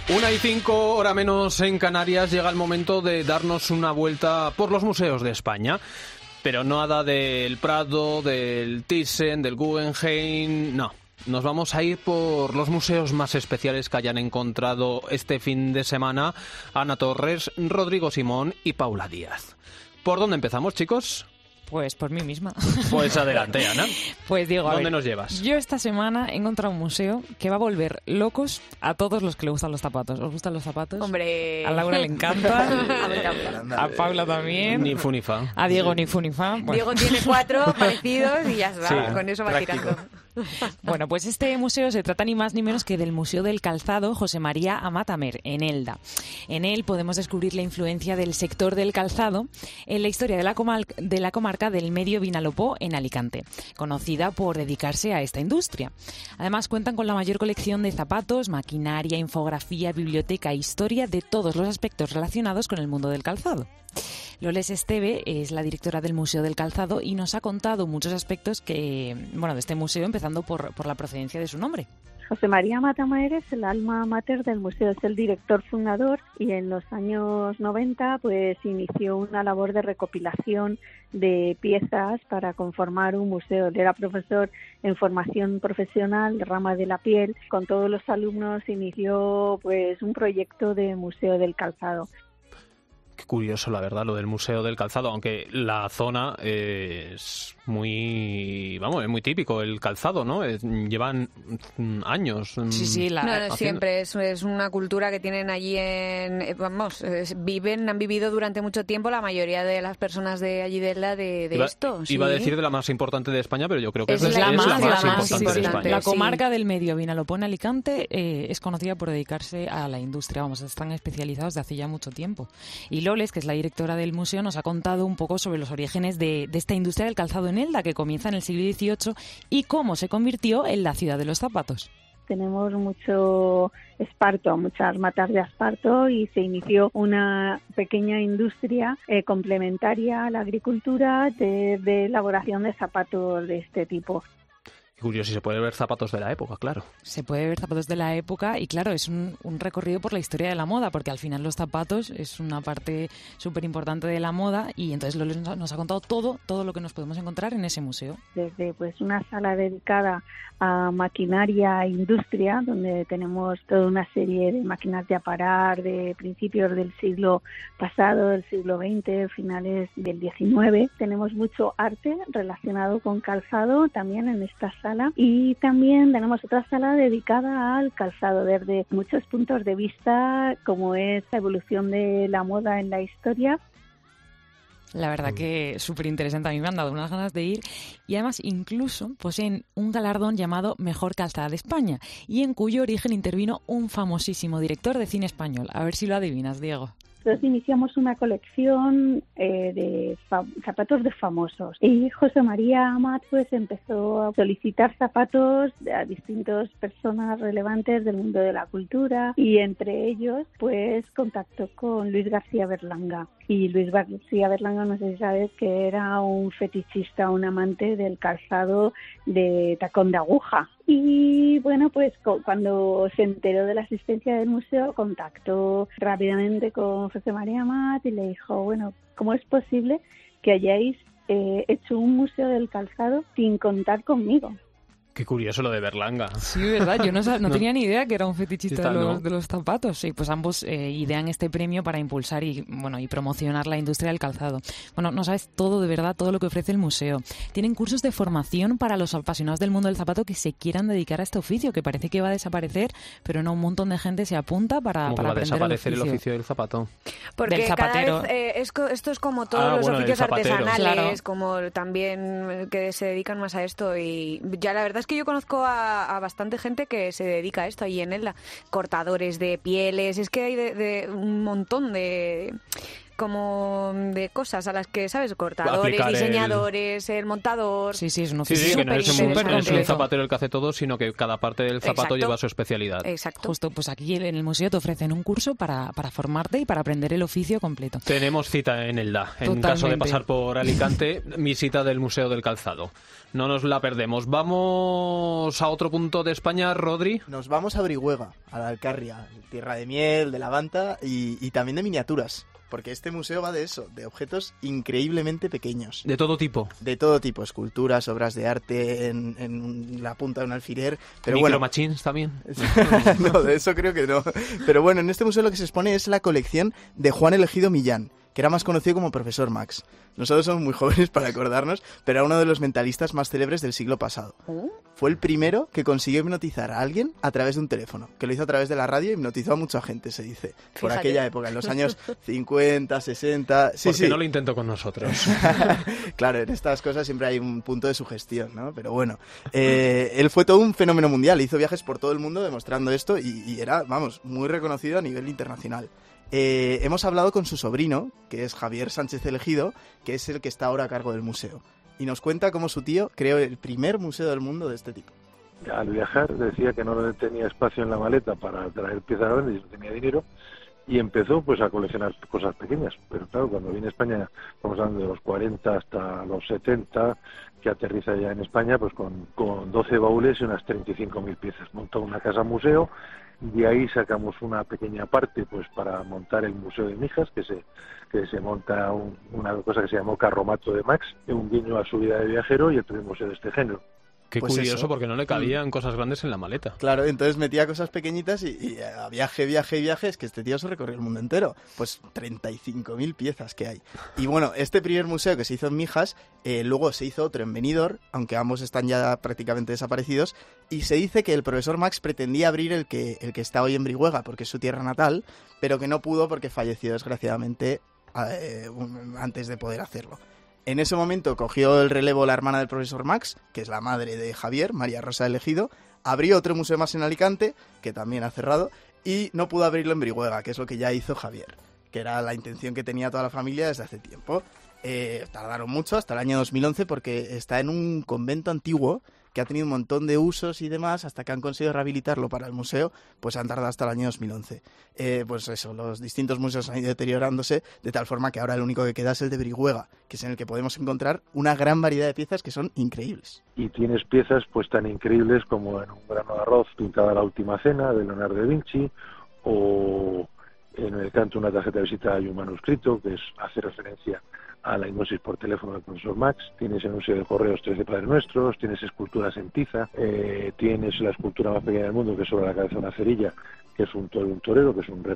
1:05, hora menos en Canarias, llega el momento de darnos una vuelta por los museos de España. Pero nada del Prado, del Thyssen, del Guggenheim, no. Nos vamos a ir por los museos más especiales que hayan encontrado este fin de semana Ana Torres, Rodrigo Simón y Paula Díaz. ¿Por dónde empezamos, chicos? Pues por mí misma. Pues adelante, Ana. Pues digo, ¿Dónde nos llevas? Yo esta semana he encontrado un museo que va a volver locos a todos los que le gustan los zapatos. ¿Os gustan los zapatos? Hombre. A Laura le encanta. A Paula también. Ni fu ni fa. A Diego ni fu ni fa. Bueno. Diego tiene 4 parecidos y ya está. Sí, con eso va práctico. tirando. Bueno, pues este museo se trata ni más ni menos que del Museo del Calzado José María Amat Amer, en Elda. En él podemos descubrir la influencia del sector del calzado en la historia de la comarca del Medio Vinalopó en Alicante, conocida por dedicarse a esta industria. Además cuentan con la mayor colección de zapatos, maquinaria, infografía, biblioteca e historia de todos los aspectos relacionados con el mundo del calzado. Loles Esteve es la directora del Museo del Calzado y nos ha contado muchos aspectos de este museo, empezando por la procedencia de su nombre. José María Amat Amer es el alma mater del museo, es el director fundador y en los años 90 pues inició una labor de recopilación de piezas para conformar un museo. Él era profesor en formación profesional, rama de la piel. Con todos los alumnos inició pues un proyecto de Museo del Calzado. Qué curioso, la verdad, lo del Museo del Calzado, aunque la zona es muy típico, el calzado, ¿no? Llevan años. Sí, siempre es una cultura que tienen allí han vivido durante mucho tiempo la mayoría de las personas de allí de esto. Iba a decir de la más importante de España, pero yo creo que es la más importante de España. La comarca del Medio Vinalopó en Alicante es conocida por dedicarse a la industria, están especializados de hace ya mucho tiempo. Y Loles, que es la directora del museo, nos ha contado un poco sobre los orígenes de esta industria del calzado en Elda, que comienza en el siglo XVIII, y cómo se convirtió en la ciudad de los zapatos. Tenemos mucho esparto, muchas matas de asparto y se inició una pequeña industria complementaria a la agricultura de elaboración de zapatos de este tipo. Curioso, si se puede ver zapatos de la época, claro. Se puede ver zapatos de la época y claro, es un recorrido por la historia de la moda, porque al final los zapatos es una parte súper importante de la moda y entonces Loles nos ha contado todo lo que nos podemos encontrar en ese museo. Desde pues una sala dedicada a maquinaria e industria, donde tenemos toda una serie de máquinas de aparar de principios del siglo pasado, del siglo XX, finales del XIX. Tenemos mucho arte relacionado con calzado también en esta sala. Y también tenemos otra sala dedicada al calzado desde muchos puntos de vista, como es la evolución de la moda en la historia. La verdad que es súper interesante, a mí me han dado unas ganas de ir y además incluso poseen un galardón llamado Mejor Calzada de España y en cuyo origen intervino un famosísimo director de cine español. A ver si lo adivinas, Diego. Entonces iniciamos una colección de zapatos de famosos y José María Amat pues empezó a solicitar zapatos a distintas personas relevantes del mundo de la cultura y entre ellos pues contactó con Luis García Berlanga. Y Luis García Berlanga, no sé si sabes, que era un fetichista, un amante del calzado de tacón de aguja. Y bueno, pues cuando se enteró de la asistencia del museo, contactó rápidamente con José María Amat y le dijo, bueno, ¿cómo es posible que hayáis hecho un museo del calzado sin contar conmigo? Qué curioso lo de Berlanga. Sí, verdad, yo no tenía ni idea que era un fetichista de los zapatos. Sí, pues ambos idean este premio para impulsar y promocionar la industria del calzado. Bueno, no sabes todo, de verdad, todo lo que ofrece el museo. Tienen cursos de formación para los apasionados del mundo del zapato que se quieran dedicar a este oficio, que parece que va a desaparecer, pero no, un montón de gente se apunta para aprender va a desaparecer el oficio del zapato? Porque del zapatero. Cada vez esto es como todos los oficios artesanales, claro. como también que se dedican más a esto y ya la verdad es que yo conozco a bastante gente que se dedica a esto ahí en Elda, cortadores de pieles, es que hay de un montón de como de cosas a las que, ¿sabes? Cortadores, Aplicar diseñadores, el montador... Sí, es un Sí, oficio que no eres un superinteresante. zapatero el que hace todo, sino que cada parte del zapato Exacto. lleva su especialidad. Exacto. Justo, pues aquí en el museo te ofrecen un curso para formarte y para aprender el oficio completo. Tenemos cita en Elda. En Totalmente. caso de pasar por Alicante, visita del Museo del Calzado. No nos la perdemos. Vamos a otro punto de España, Rodri. Nos vamos a Brihuega, a la Alcarria, tierra de miel, de lavanda y también de miniaturas. Porque este museo va de eso, de objetos increíblemente pequeños. De todo tipo. De todo tipo, esculturas, obras de arte en la punta de un alfiler. Pero Micro bueno, machines también. no, de eso creo que no. Pero bueno, en este museo lo que se expone es la colección de Juan Elegido Millán, que era más conocido como Profesor Max. Nosotros somos muy jóvenes para acordarnos, pero era uno de los mentalistas más célebres del siglo pasado. Fue el primero que consiguió hipnotizar a alguien a través de un teléfono, que lo hizo a través de la radio y hipnotizó a mucha gente, se dice. Por Fíjate. aquella época, en los años 50, 60... Sí, Porque sí. no lo intento con nosotros. Claro, en estas cosas siempre hay un punto de sugestión, ¿no? Pero bueno, él fue todo un fenómeno mundial, hizo viajes por todo el mundo demostrando esto y era, vamos, muy reconocido a nivel internacional. Hemos hablado con su sobrino, que es Javier Sánchez Elegido, que es el que está ahora a cargo del museo. Y nos cuenta cómo su tío creó el primer museo del mundo de este tipo. Al viajar decía que no tenía espacio en la maleta para traer piezas grandes y no tenía dinero, y empezó pues a coleccionar cosas pequeñas. Pero claro, cuando vine a España, estamos hablando de los 40 hasta los 70, que aterriza ya en España pues con 12 baúles y unas 35.000 piezas. Montó una casa museo. De ahí sacamos una pequeña parte pues para montar el Museo de Mijas, que se monta una cosa que se llamó Carromato de Max, un guiño a su vida de viajero y el primer museo de este género. Qué Pues curioso, eso. porque no le cabían cosas grandes en la maleta. Claro, entonces metía cosas pequeñitas y a viaje, es que este tío se recorrió el mundo entero. Pues 35.000 piezas que hay. Y bueno, este primer museo que se hizo en Mijas, luego se hizo otro en Benidorm, aunque ambos están ya prácticamente desaparecidos, y se dice que el profesor Max pretendía abrir el que está hoy en Brihuega, porque es su tierra natal, pero que no pudo porque falleció desgraciadamente antes de poder hacerlo. En ese momento cogió el relevo la hermana del profesor Max, que es la madre de Javier, María Rosa Elegido, abrió otro museo más en Alicante, que también ha cerrado, y no pudo abrirlo en Brihuega, que es lo que ya hizo Javier, que era la intención que tenía toda la familia desde hace tiempo. Tardaron mucho, hasta el año 2011, porque está en un convento antiguo que ha tenido un montón de usos y demás, hasta que han conseguido rehabilitarlo para el museo, pues han tardado hasta el año 2011. Pues eso, los distintos museos han ido deteriorándose, de tal forma que ahora el único que queda es el de Brihuega, que es en el que podemos encontrar una gran variedad de piezas que son increíbles. Y tienes piezas pues tan increíbles como en un grano de arroz pintada La Última Cena de Leonardo da Vinci, o en el canto Una tarjeta de visita hay un manuscrito que hace referencia a la hipnosis por teléfono del profesor Max. Tienes en el Museo de Correos 13 Padres Nuestros, tienes esculturas en tiza, tienes la escultura más pequeña del mundo, que es sobre la cabeza de una cerilla, que es un torero, que es un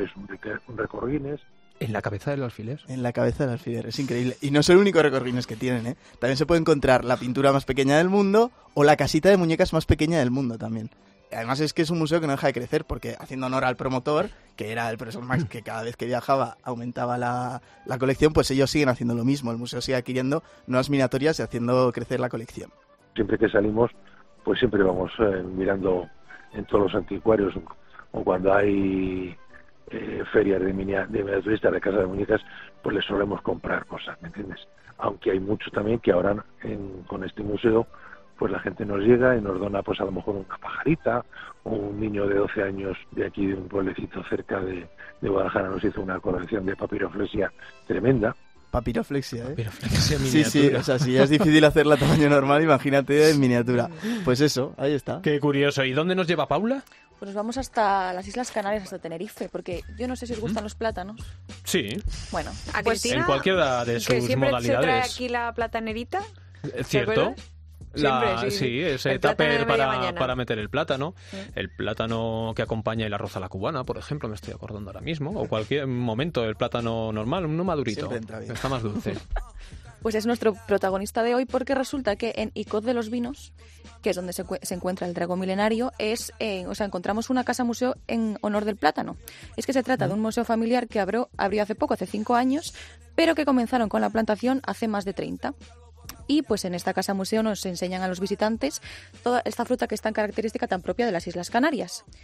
récord Guinness. ¿En la cabeza del alfiler? En la cabeza del alfiler, es increíble. Y no es el único récord Guinness que tienen, ¿eh? También se puede encontrar la pintura más pequeña del mundo o la casita de muñecas más pequeña del mundo también. Además es que es un museo que no deja de crecer, porque haciendo honor al promotor, que era el profesor Max, que cada vez que viajaba aumentaba la colección, pues ellos siguen haciendo lo mismo. El museo sigue adquiriendo nuevas miniaturas y haciendo crecer la colección. Siempre que salimos, pues siempre vamos mirando en todos los anticuarios, o cuando hay ferias de miniaturistas, de casa de muñecas, pues les solemos comprar cosas, ¿me entiendes? Aunque hay mucho también que ahora con este museo pues la gente nos llega y nos dona pues a lo mejor una pajarita, o un niño de 12 años de aquí de un pueblecito cerca de Guadalajara nos hizo una colección de papiroflexia tremenda. Papiroflexia, ¿eh? Papiroflexia Sí, sí, o sea, si ya es difícil hacerla a tamaño normal, imagínate en miniatura. Pues eso, ahí está. Qué curioso. ¿Y dónde nos lleva Paula? Pues nos vamos hasta las Islas Canarias, hasta Tenerife, porque yo no sé si os gustan los plátanos. Sí, Bueno, ¿A pues Cristina? en cualquiera de Que sus siempre se trae modalidades. aquí la platanerita. ¿Cierto? acuerdas? Siempre, sí. Ese El plátano tupper de media mañana. para meter el plátano. El plátano que acompaña el arroz a la cubana, por ejemplo, me estoy acordando ahora mismo. O cualquier momento, el plátano normal, uno madurito. Siempre entra bien. Está más dulce. Pues es nuestro protagonista de hoy, porque resulta que en Icod de los Vinos, que es donde se encuentra el dragón milenario, encontramos una casa museo en honor del plátano. Es que se trata de un museo familiar que abrió hace poco, hace 5 años, pero que comenzaron con la plantación hace más de 30. Y pues en esta casa museo nos enseñan a los visitantes toda esta fruta que es tan característica, tan propia de las Islas Canarias.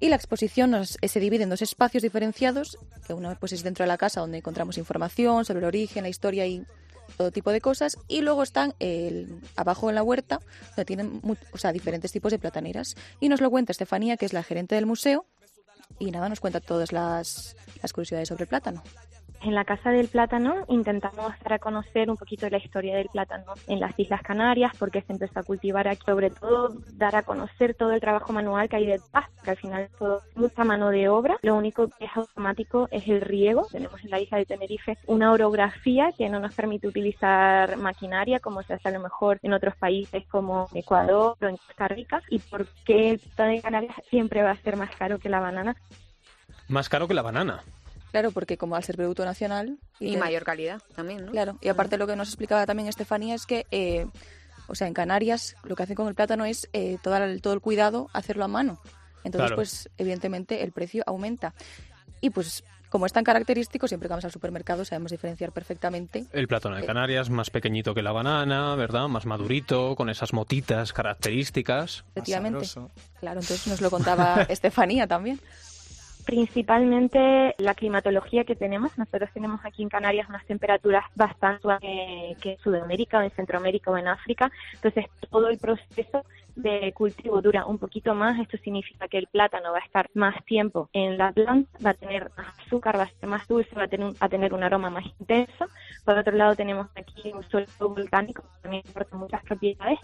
Y la exposición se divide en 2 espacios diferenciados, que uno pues es dentro de la casa, donde encontramos información sobre el origen, la historia y todo tipo de cosas, y luego están abajo en la huerta, donde tienen diferentes tipos de plataneras. Y nos lo cuenta Estefanía, que es la gerente del museo, y nada, nos cuenta todas las curiosidades sobre el plátano. En la Casa del Plátano intentamos dar a conocer un poquito la historia del plátano en las Islas Canarias, porque se empezó a cultivar aquí, sobre todo dar a conocer todo el trabajo manual que hay detrás, que al final es todo mucha mano de obra. Lo único que es automático es el riego. Tenemos en la isla de Tenerife una orografía que no nos permite utilizar maquinaria como se hace a lo mejor en otros países como Ecuador o en Costa Rica. ¿Y por qué el plátano de Canarias siempre va a ser más caro que la banana? Más caro que la banana. Claro, porque como al ser producto nacional... Y mayor calidad también, ¿no? Claro, y aparte lo que nos explicaba también Estefanía es que, en Canarias lo que hacen con el plátano es todo el cuidado, hacerlo a mano. Entonces, claro, pues evidentemente el precio aumenta. Y pues como es tan característico, siempre que vamos al supermercado sabemos diferenciar perfectamente. El plátano de Canarias, más pequeñito que la banana, ¿verdad? Más madurito, con esas motitas características. Efectivamente. Claro, entonces nos lo contaba Estefanía también. Principalmente la climatología que tenemos. Nosotros tenemos aquí en Canarias unas temperaturas bastante que en Sudamérica o en Centroamérica o en África. Entonces todo el proceso de cultivo dura un poquito más. Esto significa que el plátano va a estar más tiempo en la planta, va a tener más azúcar, va a ser más dulce, va a tener un aroma más intenso. Por otro lado tenemos aquí un suelo volcánico que también aporta muchas propiedades.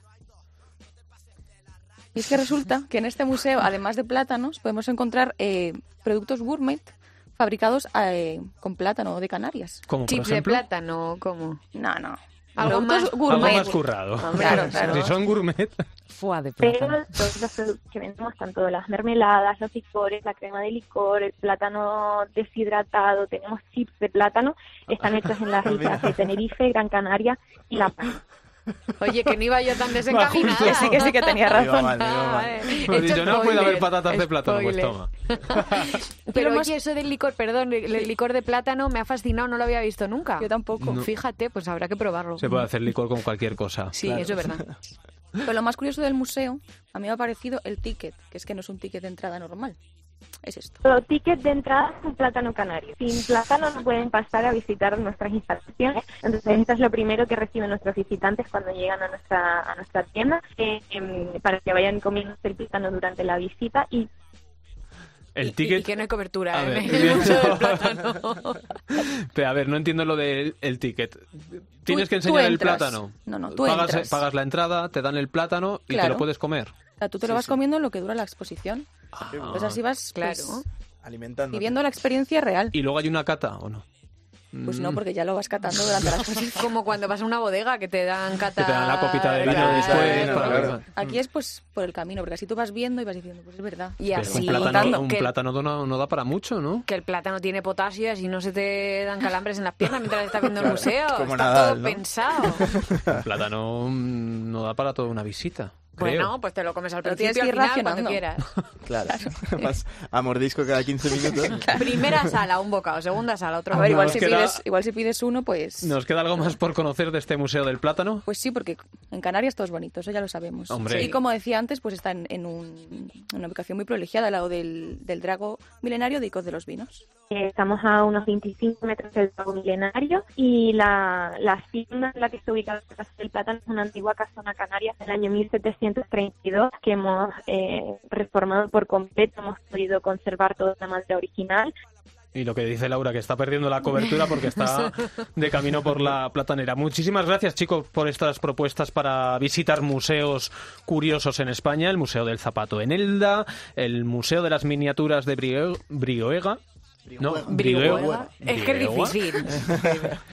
Y es que resulta que en este museo, además de plátanos, podemos encontrar productos gourmet fabricados con plátano de Canarias. ¿Como por Chips de ejemplo? plátano, ¿cómo? No. Algo Productos más gourmet. Algo más currado. Claro. Si son gourmet. Foie de Pero plátano. todos los productos que vendemos, tanto las mermeladas, los licores, la crema de licor, el plátano deshidratado, tenemos chips de plátano, están hechos en las islas de Tenerife, Gran Canaria y La Palma. Oye, que no iba yo tan desencaminada. justo. Que sí que tenía Me iba razón. mal, me iba mal. He dicho, no puede haber spoiler, patatas de plátano, pues spoiler. toma. Pero oye, eso del licor, perdón, el licor de plátano me ha fascinado, no lo había visto nunca. Yo tampoco. No. Fíjate, pues habrá que probarlo. Se puede hacer licor con cualquier cosa. Sí, eso es verdad. Pero lo más curioso del museo, a mí me ha parecido el ticket, que es que no es un ticket de entrada normal. Es esto. Los tickets de entrada son plátano canario. Sin plátano no pueden pasar a visitar nuestras instalaciones. Entonces, esto es lo primero que reciben nuestros visitantes cuando llegan a nuestra tienda, para que vayan comiendo el plátano durante la visita y El ticket... Y que no hay cobertura A ver, en el museo del plátano. Pero a ver, no entiendo lo del ticket. ¿Tienes que Tú enseñar el entras. plátano? No, tú pagas, entras. pagas la entrada, te dan el plátano y te Claro. lo puedes comer. O sea, tú te lo vas comiendo lo que dura la exposición. Pues así vas Claro. Alimentando. viviendo la experiencia real. ¿Y luego hay una cata o no? Pues no, porque ya lo vas catando durante la exposición. Como cuando vas a una bodega que te dan cata... Que te dan la copita de vino Claro. después. Claro, para- claro. Aquí es pues por el camino, porque así tú vas viendo y vas diciendo, pues es verdad. Y Pero es que así, un que, plátano no da para mucho, ¿no? que el plátano tiene potasio y así no se te dan calambres en las piernas mientras estás viendo el museo. como Está Nadal, todo ¿no? pensado. El plátano no da para toda una visita. Creo. Bueno, pues te lo comes al Pero principio, tienes al que ir final, cuando racionando. quieras. Claro. Vas a mordisco cada 15 minutos. Primera sala, un bocado. Segunda sala, otro A ver, bocado. Nos si pides uno, pues... ¿Nos queda algo más por conocer de este Museo del Plátano? Pues sí, porque en Canarias todo es bonito, eso ya lo sabemos. Hombre. Y como decía antes, pues está en una ubicación muy privilegiada, al lado del drago milenario de Icod de los Vinos. Estamos a unos 25 metros del lago milenario y la hacienda en la que se ubica la Casa del Plátano es una antigua casona canaria del año 1732 que hemos reformado por completo, hemos podido conservar toda la madera original. Y lo que dice Laura, que está perdiendo la cobertura porque está de camino por la platanera. Muchísimas gracias, chicos, por estas propuestas para visitar museos curiosos en España. El Museo del Zapato en Elda, el Museo de las Miniaturas de Brihuega. No, Brihuega. Es que es Brihuega. difícil.